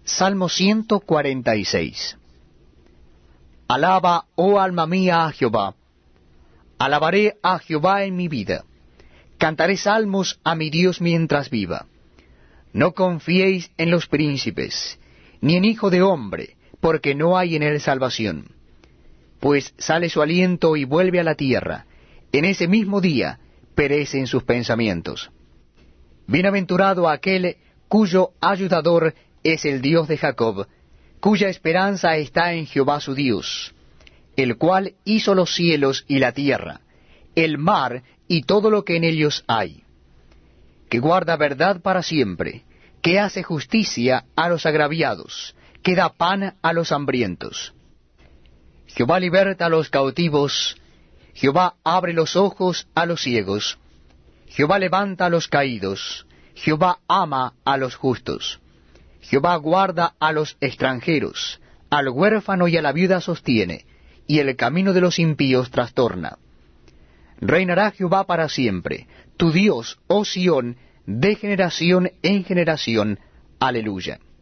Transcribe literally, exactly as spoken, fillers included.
Salmo ciento cuarenta y seis. Alaba, oh alma mía, a Jehová. Alabaré a Jehová en mi vida. Cantaré salmos a mi Dios mientras viva. No confiéis en los príncipes, ni en hijo de hombre, porque no hay en él salvación. Pues sale su aliento y vuelve a la tierra. En ese mismo día perecen sus pensamientos. Bienaventurado aquel cuyo ayudador es el Dios de Jacob, cuya esperanza está en Jehová su Dios, el cual hizo los cielos y la tierra, el mar y todo lo que en ellos hay, que guarda verdad para siempre, que hace justicia a los agraviados, que da pan a los hambrientos. Jehová liberta a los cautivos, Jehová abre los ojos a los ciegos, Jehová levanta a los caídos, Jehová ama a los justos. Jehová guarda a los extranjeros, al huérfano y a la viuda sostiene, y el camino de los impíos trastorna. Reinará Jehová para siempre, tu Dios, oh Sión, de generación en generación. Aleluya.